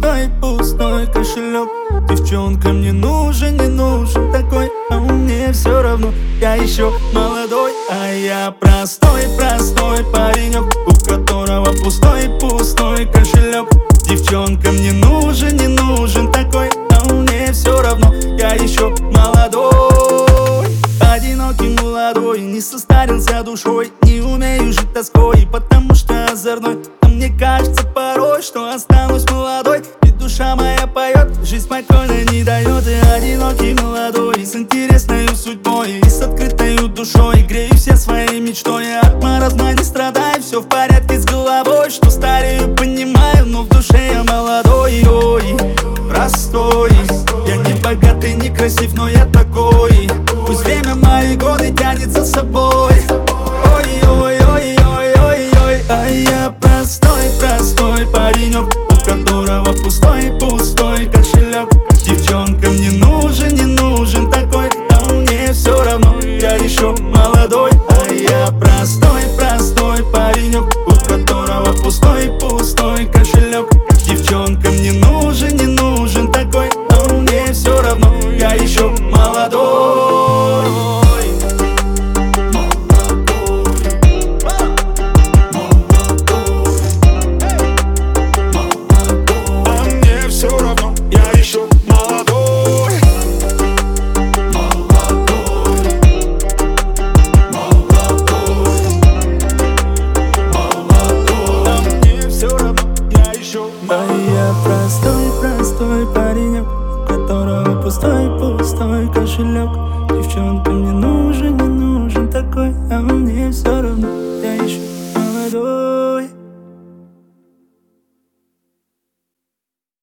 пустой кошелек. Девчонка мне нужен, не нужен такой, а мне все равно, я еще молодой. А я простой паренек, у которого пустой кошелек. Девчонка мне нужен, не нужен такой, а мне все равно, я еще молодой. Одинокий молодой, не состарился душой, не умею жить тоской, потому что озорной. А мне кажется порой, что останусь молодой, ведь душа моя поет, жизнь спокойно не дает. И одинокий молодой, с интересной судьбой и с открытой душой, грею все своей мечтой. От маразма не страдаю, все в порядке с головой, что старею, понимаю, но в душе я молодой. Ой, простой, я не богатый, не красив, но я такой. Пусть время мои годы тянет за собой. Ой-ой-ой-ой-ой-ой. А я простой паренек, у которого пустой кошелек. Девчонка мне нужен, не нужен такой, а мне все равно, я еще молодой. А я простой паренек, у которого пустой кошелек. Девчонка мне нужен, не нужен такой, а мне все равно, я еще молодой. А я простой паренек, у которого пустой кошелек. Девчонка мне нужна.